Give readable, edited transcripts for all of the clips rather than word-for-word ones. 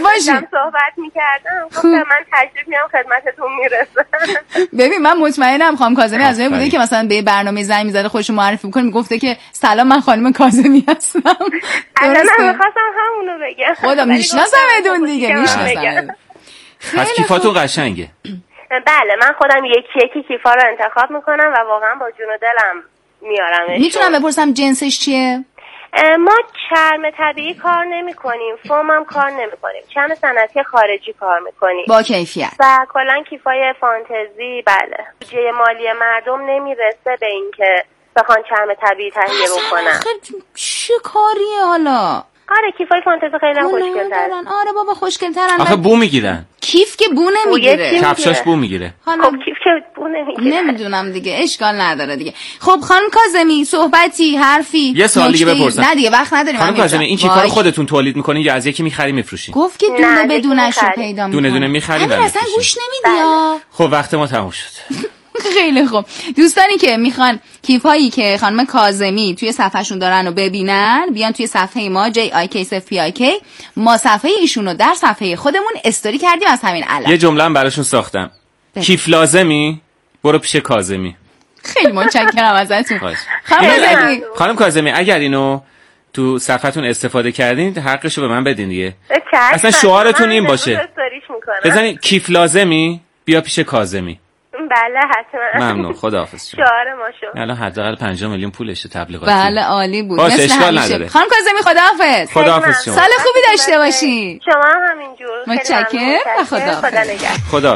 باشی صحبت میکردم گفتم من تشریف میام خدمتتون میرسم. ببین من مطمئنم خانم کاظمی از اون بوده که مثلا به برنامه زنگ میزده خودش رو معرفی میکنه میگفته که سلام من خانم کاظمی هستم. الان میخواستم همونو بگم. خدا میشناسمتون دیگه میشناسم. پس کیفاتون قشنگه. بله من خودم یکی کیفا رو انتخاب میکنم و واقعا با جون و دلم میارمش. میتونم بپرسم جنسش چیه؟ ما چرم طبیعی کار نمی کنیم، فوم هم کار نمی کنیم، چرم صنعتی خارجی کار میکنیم با کیفیت و کلا کیفای فانتزی. بله بودجه مالی مردم نمیرسه به این که بخوان چرم طبیعی تهیه بکنن. چه کاریه حالا؟ آره کیفای فانتزی خیلی خوشگل‌ترن. آره بابا خوشگل‌ترن. آخه بو میگیرن. کیف که بو نمیگیره. کفشاش بو میگیره. خب کیف که بو نمیگیره. نمیدونم دیگه اشکال نداره دیگه. خب خانم کاظمی صحبتی حرفی یه سوال دیگه بپرسم. نه دیگه وقت نداریم. خانم کاظمی این کیفا رو خودتون تولید میکنین یا از یکی میخرین میفروشین؟ گفت که دونه بدونش رو پیدا میکنه. دونه میخرین ولی اصلا گوش نمیدی. خب وقت ما تموم شد. خیلی خوب. دوستانی که میخوان کیفایی که خانم کاظمی توی صفحهشون دارن رو ببینن بیان توی صفحه ما JIKSFPIK. ما صفحه ایشون رو در صفحه خودمون استوری کردیم از همین الان. یه جمله هم براشون ساختم. کیف لازمی برو پیش کاظمی. خیلی متشکرم ازتون. خانم کاظمی اگر اینو تو صفحتون استفاده کردین حقشو به من بدین دیگه. اصلا شعارتون این باشه. بزنید کیف لازمی بیا پیش کاظمی. بله حتما. ممنون خداحافظ. شعار ما شد. الان حداقل 5 میلیون پولشه تبلیغاتی. بله عالی بود. باشه اشکال نداره. خانم کاظمی خداحافظ. خداحافظ شما. سال خوبی داشته باشی. شما هم همینجور. متشکرم. خدا نگهدار. خدا.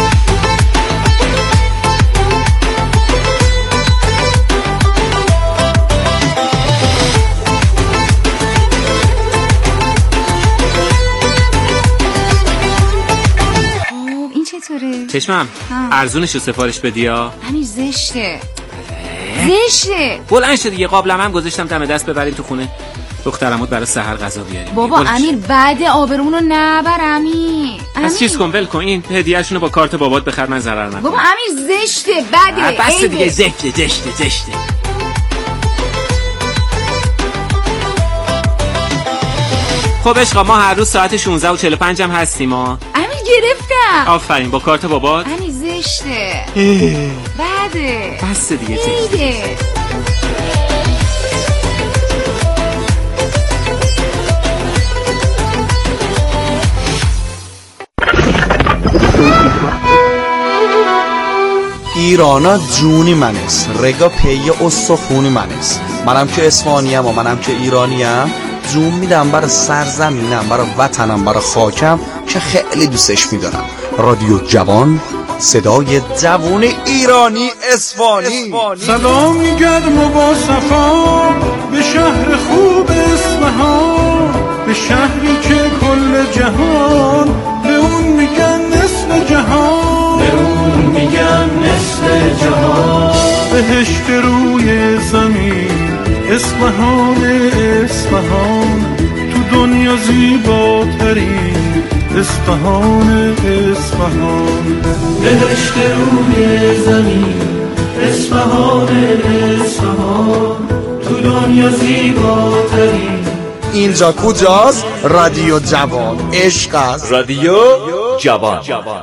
چشمم ارزونشو سفارش بدیا. همین زشته. بلند شد دیگه. قابلم هم گذاشتم دم دست ببریم تو خونه دخترمون برای سحر غذا بیاریم. بابا امیر بعد آبرونو نبر امیر. از چیز کن ول کن این هدیه‌شونو با کارت بابات بخر من ضرر ندارم. بابا امیر زشته بده. بس دیگه زشته. خب عشقا ما هر روز ساعت 16:45 هم هستیم ها. امیر گرفتم. آفرین با کارت بابات. امیر زشته. بده. بس دیگه زشته. ایرانا جونی منست رگا پیه استخونی منست. منم که اسمانیم و منم که ایرانیم جون میدم برای سرزمینم برای وطنم برای خاکم که خیلی دوستش میدارم. رادیو جوان صدای جوان ایرانی اصفهانی. سلامی گرم و با صفا به شهر خوب اصفهان، به شهری که کل جهان به اون میگن نصف جهان، به اون میگن نصف جهان. بهشت روی زمین اصفهان تو دنیا زیباترین اصفهان بهشت روی زمین اصفهان تو دنیا زیباترین. اینجا کجاست؟ رادیو جوان عشق است. رادیو جوان.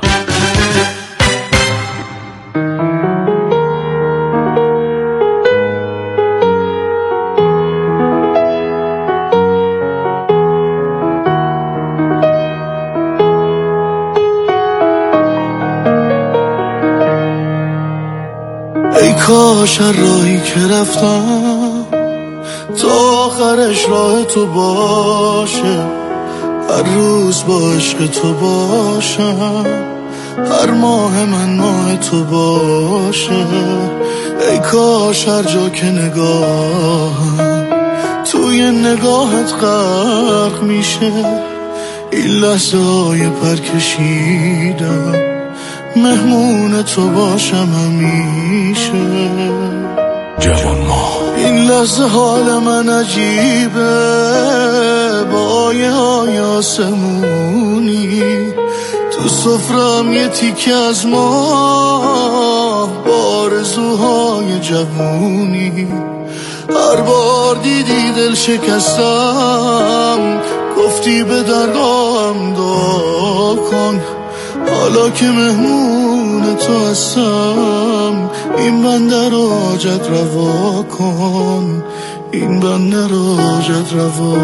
کاش هر راهی که رفتم تا آخرش راه تو باشه، هر روز با عشق تو باشم، هر ماه من ماه تو باشه. ای کاش هر جا که نگاهم توی نگاهت غرق میشه، این لحظه های پر کشیدم مهمون تو باشم همیشه. جوان ما این لحظه حال من عجیبه، با آیه های آسمونی تو سفرم یه تیکه از ما، با آرزوهای جوونی هر بار دیدی دل شکستم گفتی به دردام دعا کن. حالا که مهمون تو هستم این بنده رو حاجت روا کن. این بنده رو حاجت روا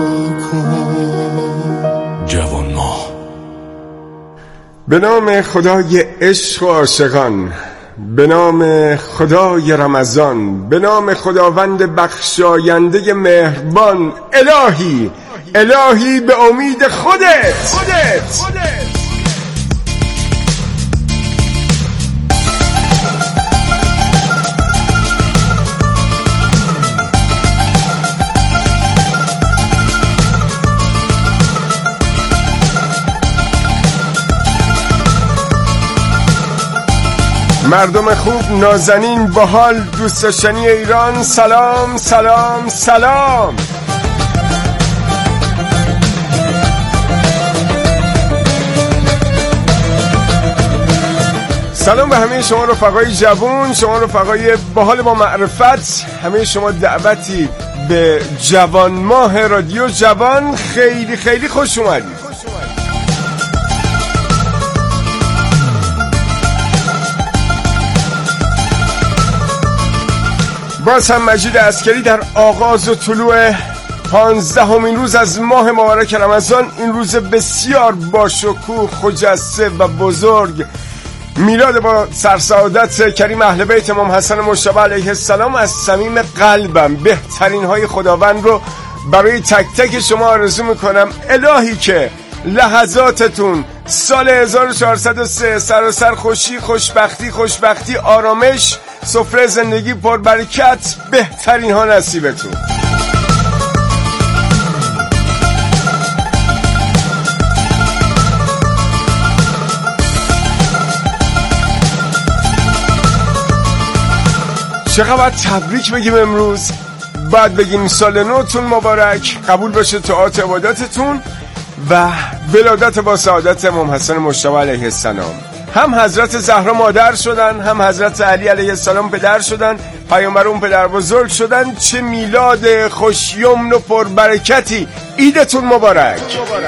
کن. جوان ما. به نام خدای عشق و عاشقان، به نام خدای رمضان، به نام خداوند بخشاینده مهربان، الهی الهی به امید خودت. مردم خوب، نازنین، باحال، دوست داشتنی ایران، سلام سلام سلام. سلام به همه شما رفقای جوون، شما رفقای باحال با معرفت، همه شما دعوتی به جوان ماه رادیو جوان، خیلی خیلی خوش اومدید. باز هم مجید عسکری در آغاز و طلوع 15مین روز از ماه مبارک رمضان، این روز بسیار باشکوه، خجسته و بزرگ، میلاد با سرسعادت کریم اهل بیت امام حسن مجتبی علیه السلام، از صمیم قلبم بهترین های خداوند رو برای تک تک شما آرزو میکنم. الهی که لحظاتتون سال 1403 سراسر خوشی، خوشبختی، آرامش، سفره زندگی پر برکت، بهترین ها نصیبتون. چقدر تبریک بگیم امروز؟ بعد بگیم سال نوتون مبارک، قبول باشه طاعات عباداتتون و ولادت با سعادت امام حسن مجتبی علیه السلام. هم حضرت زهرا مادر شدن، هم حضرت علی علیه السلام پدر شدن، پیامبرون پدر بزرگ شدن. چه میلاد خوشیمن و پربرکتی. عیدتون مبارک.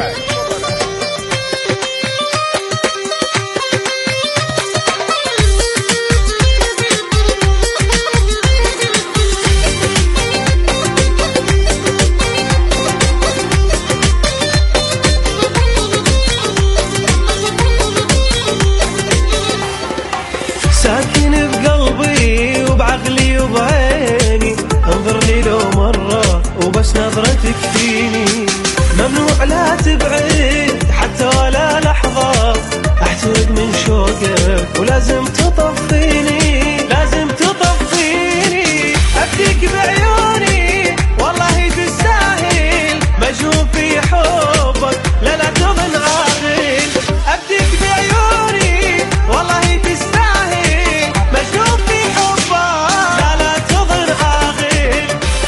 ساكن بقلبي وبعقلي وبعيني، انظر لي لو مرة وبس نظرتك فيني، ممنوع لا تبعد حتى ولا لحظة، احترق من شوقك ولازم تطفيني، لازم تطفيني، ابديك بعيوني والله تستاهل، مجنون في حبك لا لا تظن عاقل، ابديك بعيوني والله تستاهل، مجنون في حبك لا لا تظن عاقل.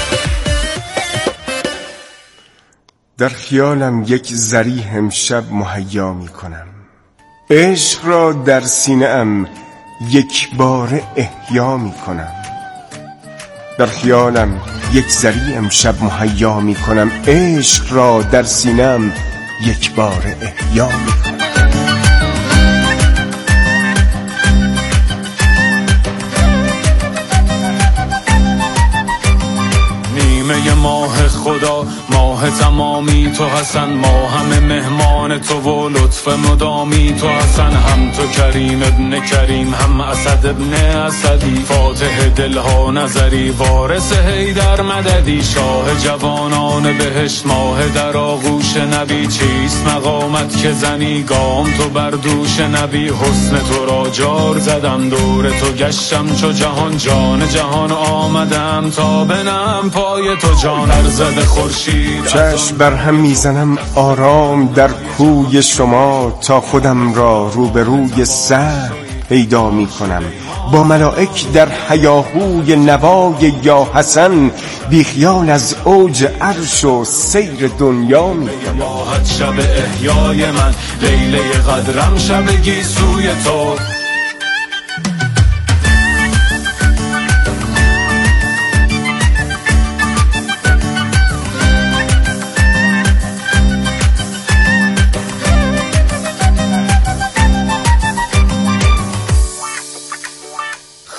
در خیالم یک ذریح امشب مهیا می کنم، عشق را در سینه ام یک بار احیا می کنم. در خیالم یک ذریح امشب مهیا می کنم، عشق را در سینه ام یک بار احیا می کنم. نیمه ماه خدا، ماه تمامی تو حسن، ما همه مهمان تو و لطف مدامی تو حسن، هم تو کریم ابن کریم، هم اسد ابن اسدی، فاتح دلها نظری، وارث حیدر مددی، شاه جوانان بهشت، ماه در آغوش نبی، چیست مقامت که زنی گام تو بر دوش نبی، حسن تو را جار زدم، دور تو گشتم چو جهان، جان جهان آمدم تا بنم پای تو، جان ارزد خورشید، چشم بر هم میزنم آرام در کوی شما، تا خودم را روبروی سر پیدا می کنم، با ملائک در هیاهوی نوای یا حسن، بی خیال از اوج عرش و سیر دنیا می کنم. ماهت شب احیای من، لیله قدرم شب گیسوی تو،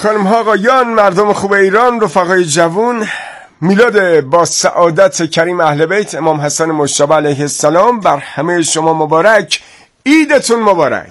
خانم ها، آقایان، مردم خوب ایران، رفقای جوون، میلاد با سعادت کریم اهل بیت امام حسن مجتبی علیه السلام بر همه شما مبارک. عیدتون مبارک.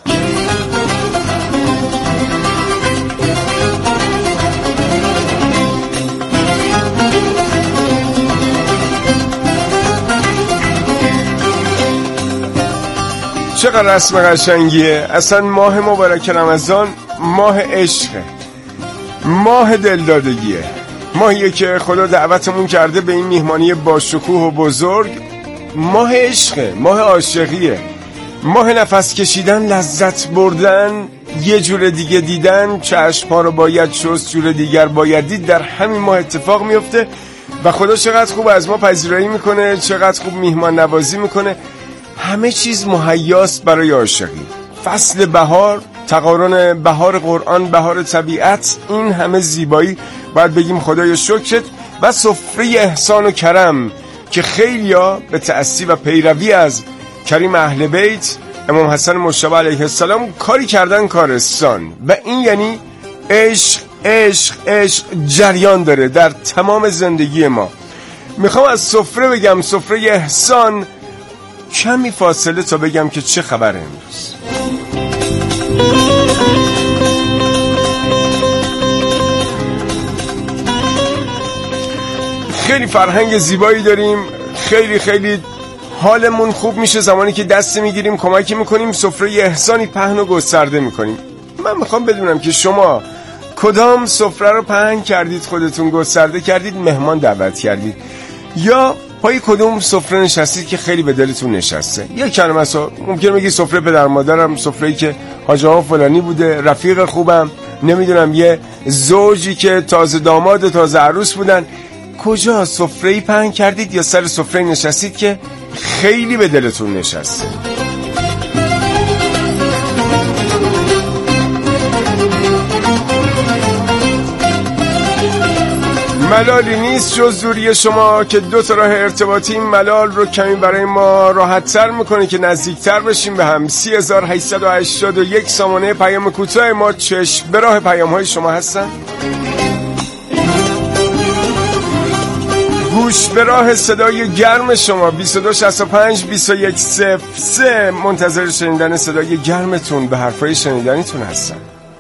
چقدر رسم قشنگیه. اصلا ماه مبارک رمضان ماه عشقه، ماه دلدادگیه، ماهیه که خدا دعوتمون کرده به این میهمانی با شکوه و بزرگ. ماه عشقه، ماه عاشقیه، ماه نفس کشیدن، لذت بردن، یه جور دیگه دیدن. چشم‌ها رو باید شست، جور دیگر باید دید. در همین ماه اتفاق میفته و خدا چقدر خوب از ما پذیرایی میکنه، چقدر خوب میهمان نوازی میکنه. همه چیز مهیاست برای عاشقی. فصل بهار، تقارن بهار قرآن، بهار طبیعت، این همه زیبایی. باید بگیم خدای شکرت. و سفره احسان و کرم که خیلیا به تأسی و پیروی از کریم اهل بیت امام حسن مجتبی علیه السلام کاری کردن کارستان. و این یعنی عشق عشق عشق جریان داره در تمام زندگی ما. میخوام از سفره بگم، سفره احسان، کمی فاصله تا بگم که چه خبره امروز. خیلی فرهنگ زیبایی داریم، خیلی خیلی حالمون خوب میشه زمانی که دست میگیریم، کمکی میکنیم، سفره احسانی پهن و گسترده میکنیم. من میخوام بدونم که شما کدام سفره رو پهن کردید، خودتون گسترده کردید، مهمان دعوت کردید، یا پای کدوم سفره نشستید که خیلی به دلتون نشسته. یا کلمه اصلا ممکنه بگی سفره پدر مادرم، سفره‌ای که حاج آقا فلانی بوده، رفیق خوبم، نمیدونم یه زوجی که تازه داماد و تازه عروس بودن. کجا سفره‌ای پهن کردید یا سر سفره نشستید که خیلی به دلتون نشسته؟ ملالی نیست جز دوری شما که دو تا راه ارتباطی این ملال رو کمی برای ما راحت تر میکنه که نزدیکتر بشیم به هم. 3881 سامانه پیام کوتاه ما چشم به راه پیام های شما هستن. گوش به راه صدای گرم شما 2265 2103. منتظر شنیدن صدای گرمتون به حرفای شنیدنیتون هستن.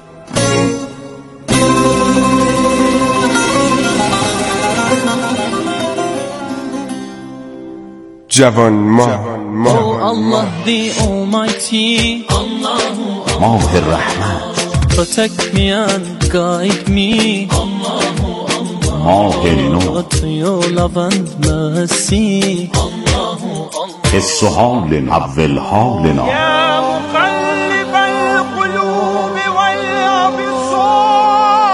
جوان Allah the Almighty, ماه رحمت، protect me and guide me, ماه نور، your love and mercy, حس و حال اول حالنا، يا مقلب القلوب والأبصار،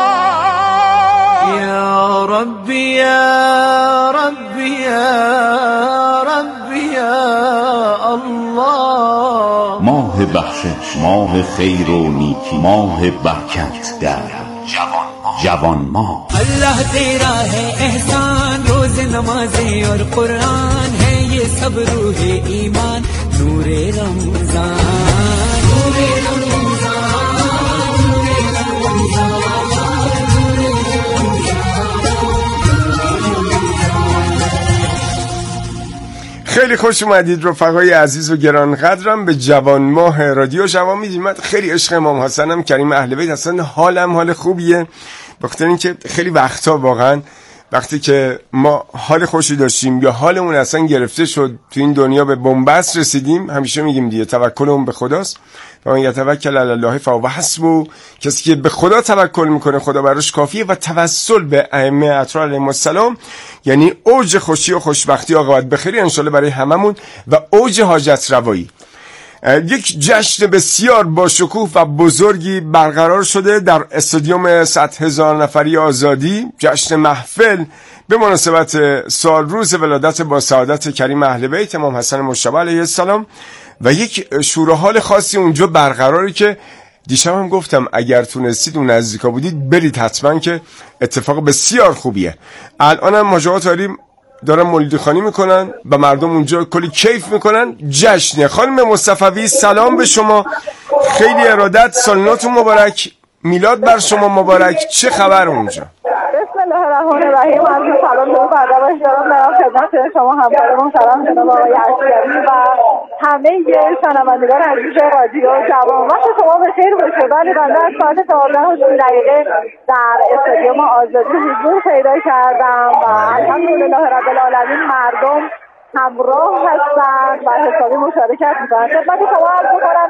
يا ربي يا ربي يا ربي يا الله. ماه بخشش، ماه خیر و نیکی، ماه برکت در جوان ماه. اللہ تیرا ہے احسان، روز نمازیں اور قرآن ہے، یہ سب روح ایمان، نور رمضان، نور رمضان، نور رمضان. خیلی خوش اومدید رفقای عزیز و گرانقدرم به جوان ماه رادیو جوان. میدید من خیلی عشق امام حسنم، کریم اهل بیت، اصلا حالم حال خوبیه، بخاطر اینکه خیلی وقتا واقعا وقتی که ما حال خوشی داشتیم یا حالمون اصلا گرفته شد تو این دنیا به بنبست رسیدیم، همیشه میگیم دیگه توکلمون به خداست و من یتوکل علی الله فهو حسبه. کسی که به خدا توکل میکنه خدا براش کافیه. و توسل به ائمه اطهار علیهم السلام یعنی اوج خوشی و خوشبختی، عاقبت بخیری انشالله برای هممون و اوج حاجت روایی. یک جشن بسیار با شکوه و بزرگی برقرار شده در استادیوم 100,000 نفری آزادی، جشن محفل به مناسبت سال روز ولادت با سعادت کریم اهل بیت امام حسن مجتبی علیه السلام و یک شور و حال خاصی اونجا برقراری که دیشب هم گفتم اگر تونستید اون نزدیکا بودید برید حتما که اتفاق بسیار خوبیه. الان هم ماجرات دارن مولدی خانی میکنن و مردم اونجا کلی کیف میکنن، جشنه. خانم مصطفوی سلام به شما، خیلی ارادت، سالناتون مبارک. میلاد بر شما مبارک. چه خبر اونجا؟ بسم الله الرحمن الرحیم. از سلام درود بر دارم در خدمت شما همکارمون سلام جناب آقای عسکری و همه شنوندگان عزیز رادیو جوان. وقت شما بخیر باشه. ولی بنده از ساعت 12:30 در استادیوم آزادی حضور پیدا کردم و الحمدلله رب العالمین مردم همراه هستند و حسابی مشارکت میکنند. خدمت شما عرض میکنم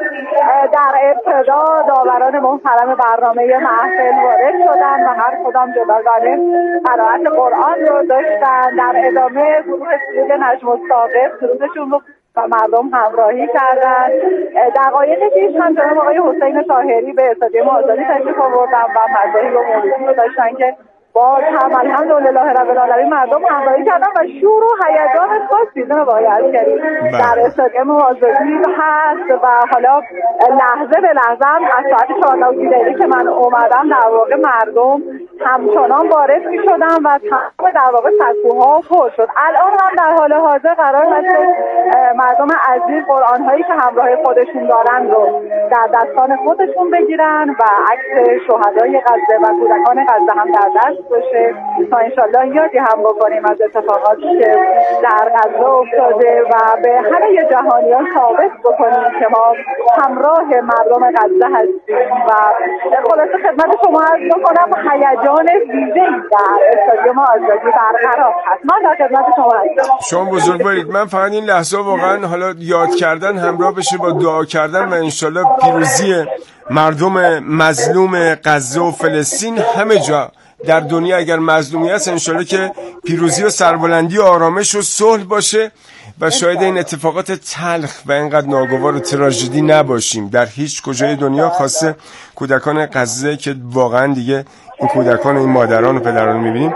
در ابتدا داوران محترم برنامه محفل وارد شدن و هر کدام جداگانه قرائت قرآن رو داشتن. در ادامه گروه سرود نجم الثاقب سرودشون رو و مردم همراهی کردند. دقایق پیش هم جناب آقای حسین طاهری به استادیوم آزادی تشریف آوردن و مداحی و مولودی رو داشتن که باز هم الحمدلله رب العالمین مردم همراهی کردن و شور و هیجان خاصی جناب آقای عسکری در استادیوم آزادی هست و حالا لحظه به لحظه هم از ساعت 14:30 که من اومدم در واقع مردم همچنان وارد می شدن و تمام در واقع سکوها پر شد. الان هم در حال حاضر قرار هست مردم عزیز قرآن هایی که همراه خودشون دارن رو در دستان خودشون بگیرن و عکس شهدای غزه و کودکان غزه هم در دست باشه تا انشالله یادی هم بکنیم از اتفاقاتی که در غزه افتاده و به همه جهانیان ثابت بکنیم که ما همراه مردم غزه هستیم. و خلاصه خدمت شما عرض بکنم هیجان ویژه‌ای در استادیوم آزادی برقرار هست. من در خدمت شما هستم. شما بزرگوارید. من فقط این لحظه واقعا حالا یاد کردن همراه بشه با دعا کردن و انشالله پیروزی مردم مظلوم غزه و فلسطین همه جا در دنیا. اگر مظلومی هست انشالله که پیروزی و سربلندی و آرامش و صلح باشه و شاید این اتفاقات تلخ و اینقدر ناگوار و تراژدی نباشیم در هیچ کجای دنیا، خاصه کودکان غزه که واقعا دیگه این کودکان و این مادران و پدران رو میبینیم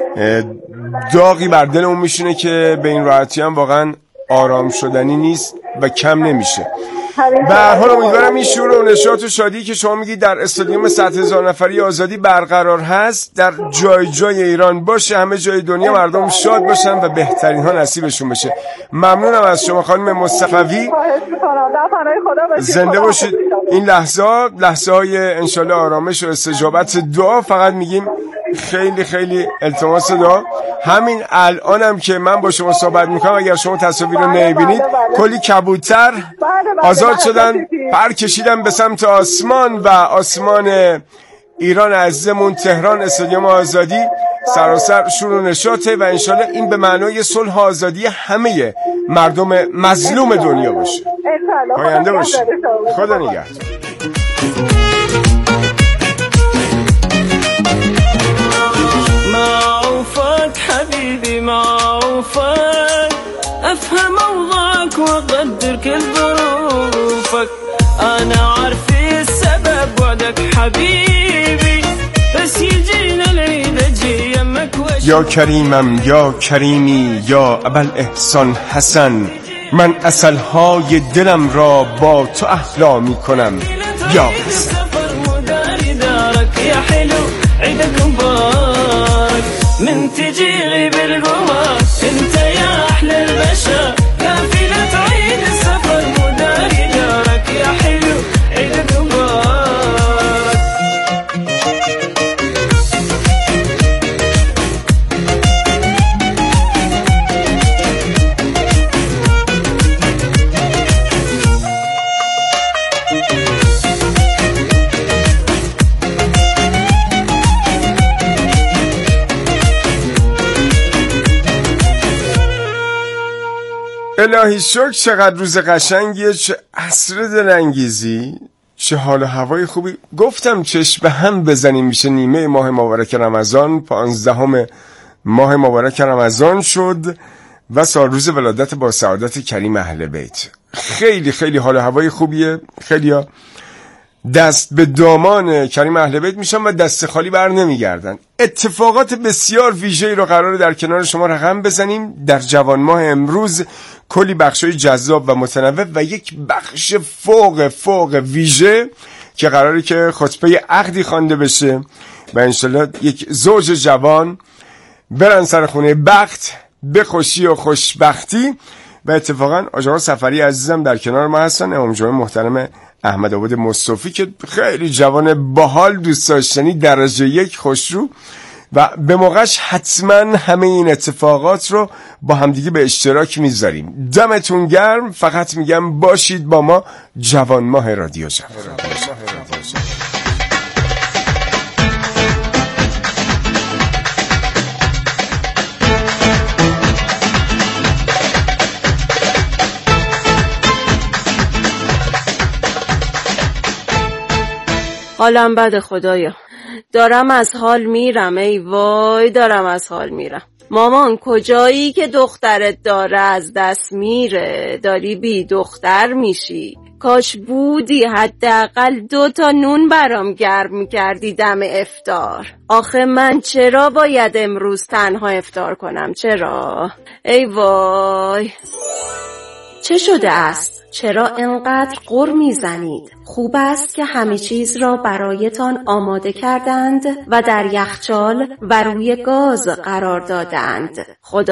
داغی بر دلمون میشینه که به این راحتی هم واقعا آرام شدنی نیست و کم نمیشه. به هر حال امیدوارم این شور و نشاط و شادی که شما میگید در استادیوم 100,000 نفری آزادی برقرار هست در جای جای ایران باشه، همه جای دنیا مردم شاد باشن و بهترین ها نصیبشون بشه. ممنونم از شما خانم مصطفی. زنده باشید. این لحظه های انشالله آرامش و استجابت دعا. فقط میگیم خیلی خیلی التماس دعا. همین الانم که من با شما صحبت میکنم اگر شما تصاویر رو نمیبینید کلی کبوتر آزاد شدن، پر کشیدن به سمت آسمان و آسمان ایران عزیزمون تهران استادیوم آزادی سراسر شور و نشاطه و انشالله این به معنای صلح آزادی همه مردم مظلوم دنیا باشه. پاینده باشه. خدا نگهدار. معوفك حبيبي معوفك أفهم أوضاعك وأقدر كل ظروفك أنا عارف السبب بعدك حبيبي بس يجينا العيد أجي يمك یا کریمم یا کریمی یا ابل احسان حسن من عسلهای دلم را با تو احلا می کنم یا حسن. من تجيلي بالقمر انت يا احلى البشر قافلة عيد السفر مداري دارك يا حلو عيد مبارك. الهی شکر. چقدر روز قشنگیه، چه عصر دلانگیزی، چه حال و هوای خوبی. گفتم چشم به هم بزنیم میشه نیمه ماه مبارک رمضان. 15 ماه مبارک رمضان شد و سال روز ولادت با سعادت کریم اهل بیت. خیلی خیلی حال و هوای خوبیه. خیلیا دست به دامان کریم اهل بیت میشن و دست خالی بر نمیگردن. اتفاقات بسیار ویژه‌ای رو قراره در کنار شما رقم بزنیم. در جوان ماه امروز کلی بخشای جذاب و متنوع و یک بخش فوق ویژه که قراره که خطبه عقدی خوانده بشه و انشالله یک زوج جوان برن سر خونه بخت به خوشی و خوشبختی. و اتفاقا آقا سفری عزیزم در کنار ما هستن، امام جمعه محترم احمد آباد مصطفی که خیلی جوان باحال، دوست داشتنی، درجه 1 خوشرو و به موقعش حتما همه این اتفاقات رو با همدیگه به اشتراک میذاریم. دمتون گرم. فقط میگم باشید با ما. جوان ماه رادیو جوان. حالم بده خدایا، دارم از حال میرم، ای وای دارم از حال میرم. مامان کجایی که دخترت داره از دست میره؟ داری بی دختر میشی. کاش بودی حداقل 2 تا نون برام گرم میکردی دم افطار. آخه من چرا باید امروز تنها افطار کنم؟ چرا؟ ای وای. چه شده است؟ چرا انقدر غر میزنید؟ خوب است که همه چیز را برایتان آماده کردند و در یخچال و روی گاز قرار دادند.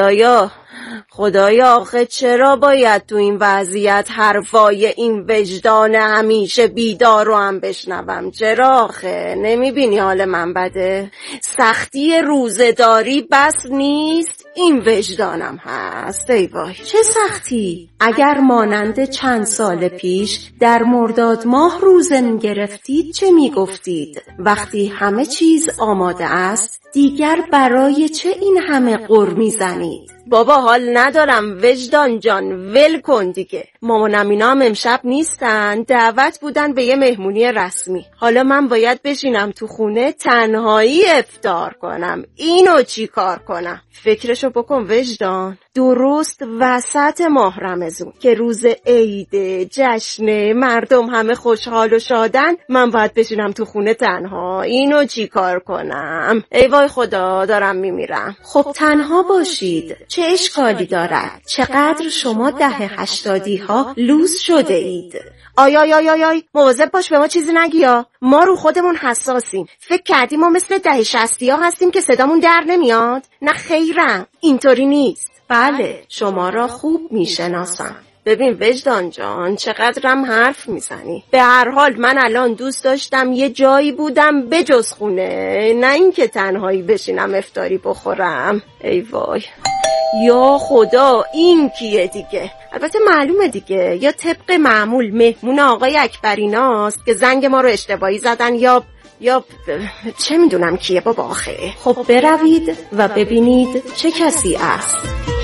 خدایا آخه چرا باید تو این وضعیت حرفای این وجدان همیشه بیدار رو هم بشنوم؟ چرا آخه؟ نمیبینی حال من بده؟ سختی روزداری بس نیست، این وجدانم هست. ای وای چه سختی؟ اگر مانند چند سال پیش در مرداد ماه روزه میگرفتید چه میگفتید؟ وقتی همه چیز آماده است دیگر برای چه این همه غر میزنید؟ بابا حال ندارم وجدان جان، ول کن دیگه. مامانم اینا هم امشب نیستن، دعوت بودن به یه مهمونی رسمی. حالا من باید بشینم تو خونه تنهایی افطار کنم. اینو چی کار کنم؟ فکرشو بکن وجدان. درست وسط ماه رمضان که روز عید، جشن، مردم همه خوشحال و شادن، من باید بشینم تو خونه تنها. اینو چی کار کنم؟ ای وای خدا دارم میمیرم. خب تنها باشید، چه اشکالی دارد؟ چقدر شما 80 ها لوس شده اید. آی مواظب باش به ما چیزی نگیا. ما رو خودمون حساسیم. فکر کردیم ما مثل 60 ها هستیم که صدامون در نمیاد؟ نه خیرم، اینطوری نیست. بله شما را خوب میشناسم. ببین وجدان جان چقدرم حرف میزنی. به هر حال من الان دوست داشتم یه جایی بودم بجز خونه، نه اینکه تنهایی بشینم افطاری بخورم. ای وای یا خدا این کیه دیگه؟ البته معلومه دیگه، یا طبق معمول مهمون آقای اکبریناست که زنگ ما رو اشتباهی زدن، یا چه میدونم کیه بابا آخه. خب بروید و ببینید چه کسی است.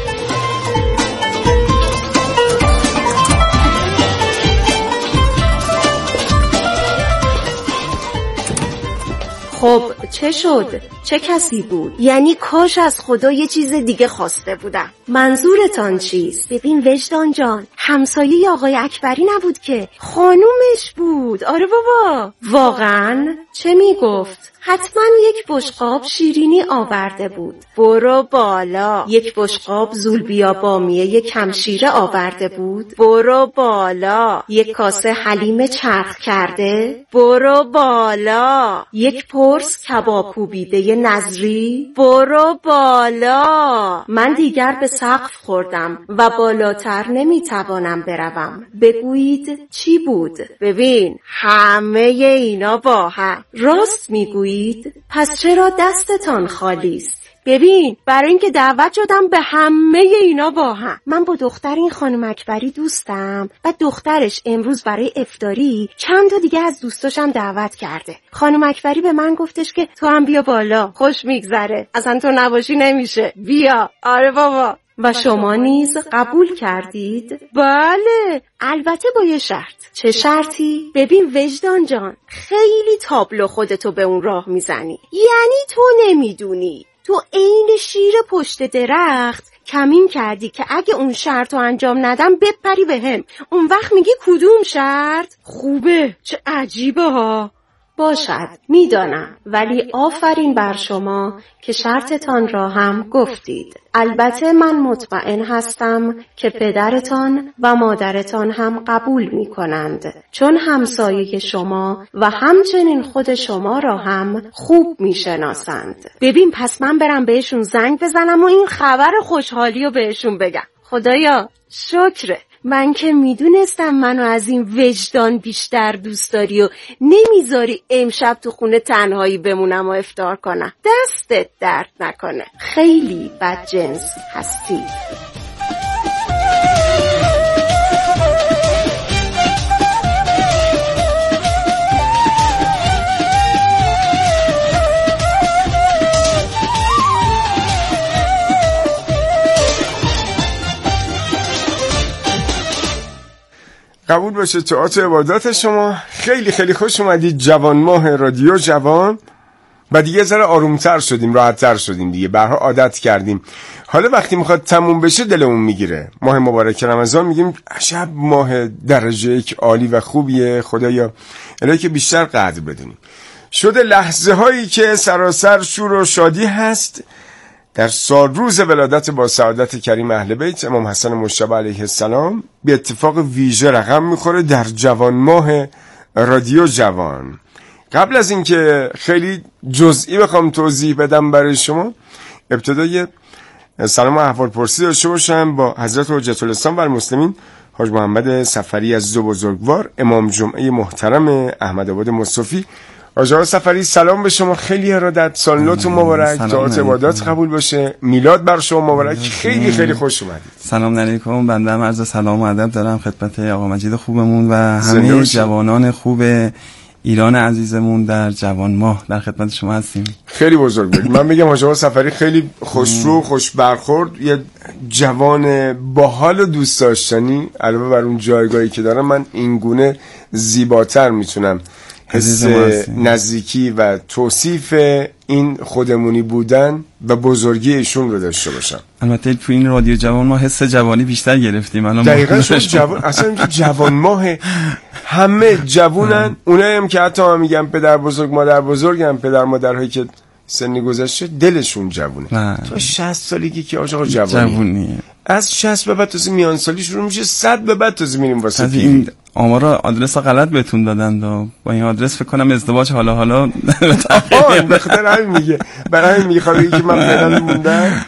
خب چه شد؟ چه کسی بود؟ یعنی کاش از خدا یه چیز دیگه خواسته بودم. منظورتان چیست؟ ببین وجدان جان، همسایه آقای اکبری نبود که، خانومش بود. آره بابا. واقعا؟ چه میگفت؟ حتما یک بشقاب شیرینی آورده بود. برو بالا. یک بشقاب زولبیا بامیه کمشیره آورده بود. برو بالا. یک کاسه حلیم چرخ کرده. برو بالا. یک پرس کباب کوبیده نظری. برو بالا. من دیگر به سقف خوردم و بالاتر نمیتوانم بروم. بگویید چی بود؟ ببین همه اینا با هم. راست میگویید؟ پس چرا دستتان خالی است؟ ببین برای اینکه دعوت شدم به همه اینا با هم. من با دختر این خانم اکبری دوستم و دخترش امروز برای افطاری چند تا دیگه از دوستاشم دعوت کرده. خانم اکبری به من گفتش که تو هم بیا بالا، خوش میگذره، اصلا تو نباشی نمیشه، بیا. آره بابا. و شما نیز قبول کردید؟ بله، البته با یه شرط. چه شرطی؟ ببین وجدان جان، خیلی تابلو خودتو به اون راه میزنی. یعنی تو نمیدونی تو عین شیر پشت درخت کمین کردی که اگه اون شرطو انجام ندم بپری بهم. اون وقت میگی کدوم شرط؟ خوبه، چه عجیبه ها. باشد میدانم، ولی آفرین بر شما که شرطتان را هم گفتید. البته من مطمئن هستم که پدرتان و مادرتان هم قبول می کنند، چون همسایه شما و همچنین خود شما را هم خوب می شناسند. ببین پس من برم بهشون زنگ بزنم و این خبر خوشحالی رو بهشون بگم. خدایا شکره. من که میدونستم منو از این وجدان بیشتر دوست داری و نمیذاری امشب تو خونه تنهایی بمونم و افطار کنم. دستت درد نکنه، خیلی بدجنس هستی. قبول باشه طاعت و عبادات شما. خیلی خیلی خوش اومدید جوان ماه رادیو جوان. و دیگه ذره آرومتر شدیم، راحتتر شدیم دیگه، برها عادت کردیم. حالا وقتی میخواد تموم بشه دلمون میگیره. ماه مبارک رمضان میگیم عجب ماه درجه یک عالی و خوبیه، خدایا الهی که بیشتر قدر بدونیم. شده لحظه هایی که سراسر شور و شادی هست در سال روز ولادت با سعادت کریم اهل بیت امام حسن مجتبی علیه السلام به اتفاق ویژه رقم میخوره در جوان ماه رادیو جوان. قبل از اینکه خیلی جزئی بخوام توضیح بدم برای شما، ابتدای سلام و احوال پرسی داشته باشم با حضرت حجت الاسلام و المسلمین حاج محمد سفری از دو بزرگوار، امام جمعه محترم احمدآباد مصطفی. آقا سفری سلام به شما، خیلی ارادت، سال نوتون مبارک، طاعت عبادات قبول باشه، میلاد بر شما مبارک، خیلی خیلی خوش اومدید. سلام علیکم، بنده هم عرض سلام و ادب دارم خدمت آقا مجید خوبمون و همه جوانان خوب ایران عزیزمون در جوان ماه در خدمت شما هستیم. خیلی بزرگ بود. من میگم آقا سفری خیلی خوشرو، خوش برخورد، یه جوان باحال و دوست داشتنی. علاوه بر اون جایگاهی که دارم، من این گونه زیباتر میتونم حس نزدیکی و توصیف این خودمونی بودن و بزرگی ایشون رو داشته باشم. البته تو این رادیو جوان ما حس جوانی بیشتر گرفتیم الان. دقیقاً جوان، اصلا اینجا جوان ماه، همه جوونن. اونایی هم که حتی هم میگم پدر بزرگ مادر بزرگ هم، پدر مادرهایی که سنی گذشته دلشون جوونه. تو 60 سالگی که آقا جوونیه. از 60 به بعد تا میان سالی شروع میشه، 100 به بعد تا میریم واسه پیری. آمارا آدرس غلط بهتون دادن و با این آدرس فکر کنم ازدواج حالا بخاطر همین میگه، برای همین میگه خاطر اینکه من فعلا موندم.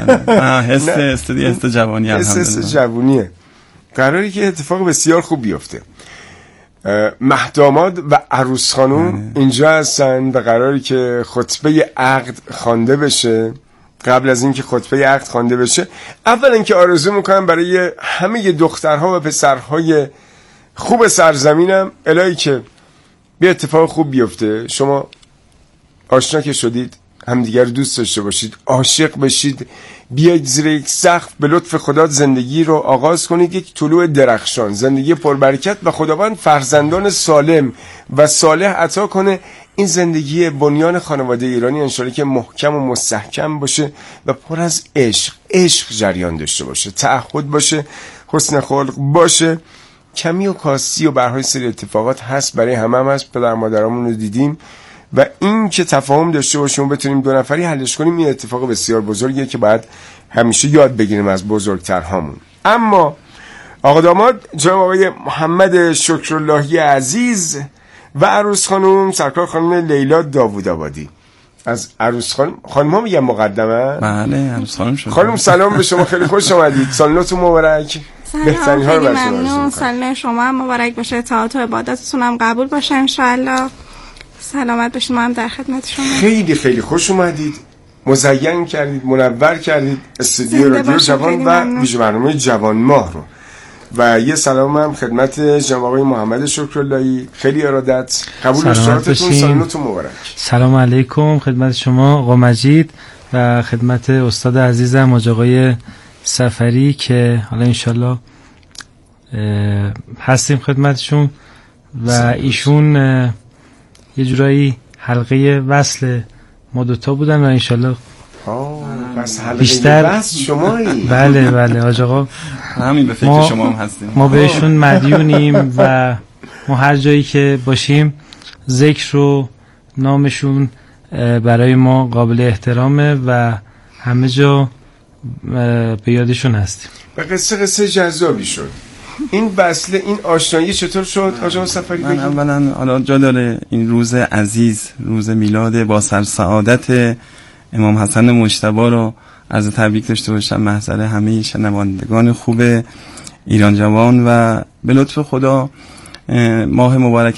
حس جوانی، حس جوونیه. قراری که اتفاق بسیار خوب بیفته. مهداماد و عروس خانوم اینجا هستن و قراری که خطبه عقد خوانده بشه. قبل از اینکه خطبه عقد خوانده بشه، اولا که آرزو میکنم برای همه دخترها و پسرهای خوب سرزمینم الهی که به اتفاق خوب بیفته. شما آشنا که شدید، همدیگر رو دوست داشته باشید، عاشق بشید، بیاید زیر یک سقف به لطف خدا زندگی رو آغاز کنید، یک طلوع درخشان، زندگی پربرکت و خداوند فرزندان سالم و صالح عطا کنه. این زندگی بنیان خانواده ایرانی انشالله که محکم و مستحکم باشه و پر از عشق جریان داشته باشه، تعهد باشه، حسن خلق باشه. کمی و کاستی و برهای سری اتفاقات هست، برای همه هست، پدر مادرامون رو دیدیم و این که تفاهم داشته باشیم بتونیم دو نفری حلش کنیم، این اتفاق بسیار بزرگیه که باید همیشه یاد بگیریم از بزرگترهامون. اما آقا داماد جناب آقای محمد شکراللهی عزیز و عروس خانم سرکار خانم لیلا داوود آبادی. از عروس خانم ها میگم مقدمه؟ بله عروس خانم شد. خانم سلام به شما، خیلی خوش آمدید، سال نوتون مبارک. بهترین ها رو برای شما ممنون. سال شما هم مبارک باشه، طاعت و عباداتتون هم قبول باشه ان شاء الله. سلامت باشید، ما هم در خدمت شما. خیلی خیلی خوش اومدید، مزین کردید، منور کردید استودیو رادیو جوان و ویژه برنامه جوان ماه رو. و یه سلام هم خدمت جناب آقای محمد شکراللهی، خیلی ارادت، قبول اشتراکتون، سال نوتون مبارک. سلام علیکم خدمت شما آقا مجید و خدمت استاد عزیزم آقای سفری که حالا انشالله هستیم خدمتشون و ایشون یه جورایی حلقه وصل ما دوتا بودن و انشالله بیشتر شمایی. بله آقا همین به فکر شما هم هستیم. ما بهشون مدیونیم و ما هر جایی که باشیم ذکر و نامشون برای ما قابل احترامه و همه جا به یادشون هستیم. و قصه جذابی شد این وصله، این آشنایی چطور شد آقا سفری؟ من اولا حالا جا داره این روز عزیز، روز میلاد با سعادت امام حسن مجتبی رو از تبریک داشته باشم محضر همه شنوندگان خوب ایران جوان و به لطف خدا ماه مبارک